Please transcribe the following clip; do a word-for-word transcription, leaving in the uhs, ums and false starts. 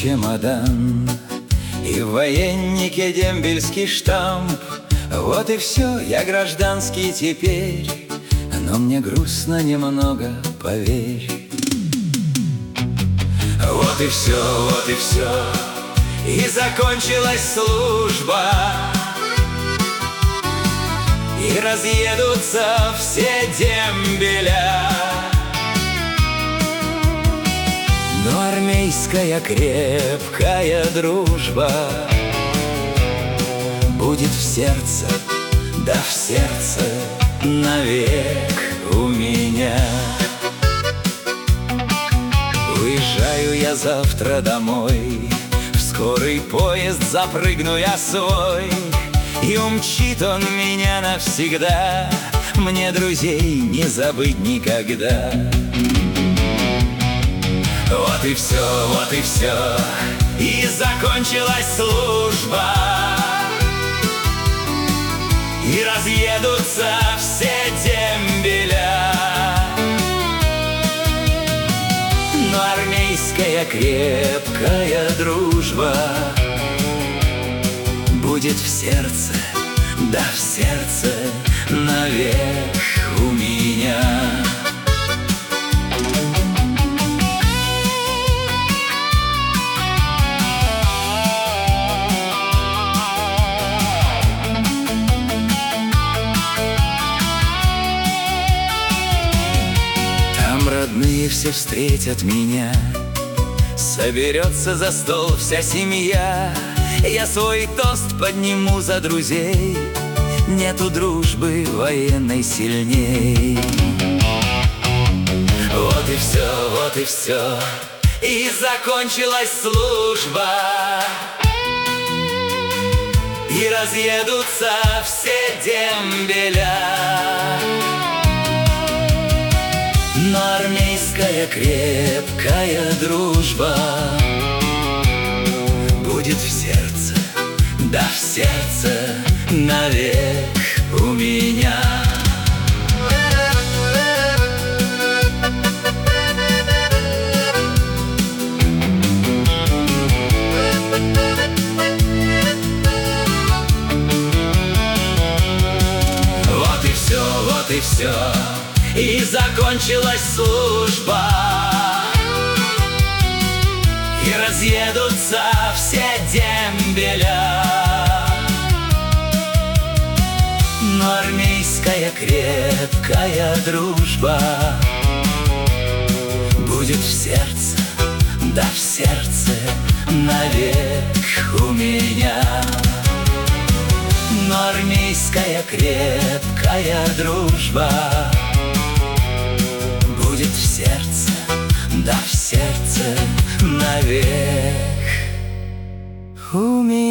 чемодан и в военнике дембельский штамп. Вот и все, я гражданский теперь, но мне грустно немного, поверь. Вот и все, вот и все, и закончилась служба, и разъедутся все дембеля. Но армейская крепкая дружба будет в сердце, да в сердце навек у меня. Уезжаю я завтра домой, в скорый поезд запрыгну я свой, и умчит он меня навсегда, мне друзей не забыть никогда. Вот и все, вот и все, и закончилась служба, и разъедутся все дембеля. Но армейская крепкая дружба будет в сердце, да в сердце навек у меня. Родные все встретят меня, соберется за стол вся семья. Я свой тост подниму за друзей, нету дружбы военной сильней. Вот и все, вот и все, и закончилась служба, и разъедутся все дембеля. Но армейская крепкая дружба будет в сердце, да в сердце навек у меня. Вот и все, вот и все, и закончилась служба, и разъедутся все дембеля. Но армейская крепкая дружба будет в сердце, да в сердце навек у меня. Но армейская крепкая дружба будет в сердце, да в сердце навек у меня.